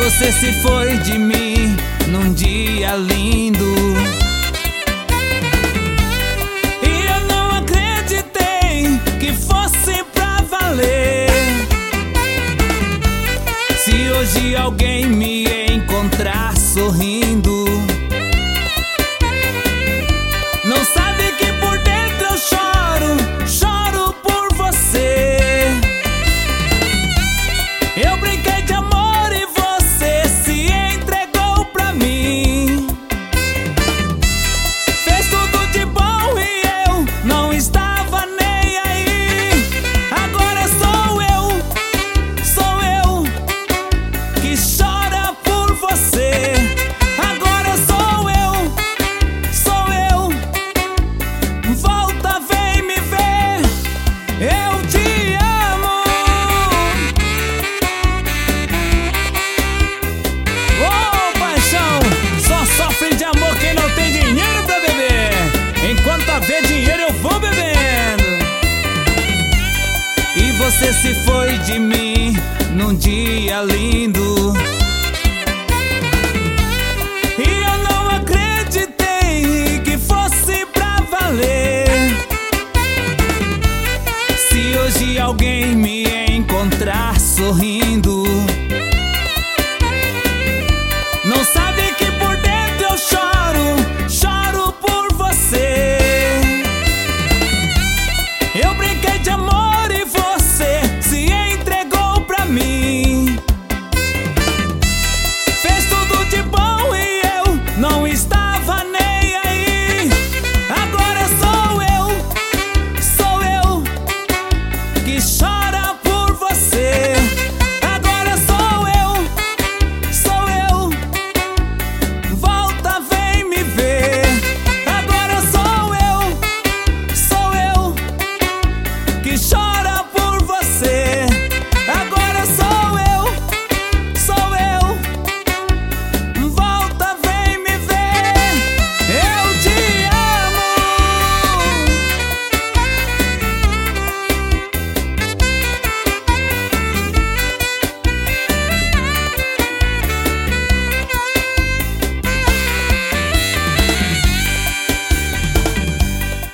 você se foi de mim num dia lindo. E eu não acreditei que fosse pra valer. Se hoje alguém me encontrar sorrindo, não sabe que por dentro eu choro, choro por você. Eu brinquei de amor e você se entregou pra mim. Fez tudo de bom e eu não estava nem aí. Agora sou eu que chora por você. Agora sou eu, volta, vem me ver, eu te amo. Oh, paixão, só sofre de amor quem não tem dinheiro pra beber. Enquanto haver dinheiro eu vou bebendo. E você se foi de mim num dia lindo. E eu não acreditei que fosse pra valer. Se hoje alguém me encontrar sorrindo, não sabe que por dentro eu choro, choro por você. Eu brinquei de amor e você se entregou pra mim. Fez tudo de bom e eu não estava nem aí. Agora sou eu que chora por você. Agora sou eu, volta, vem me ver. Agora sou eu que chora.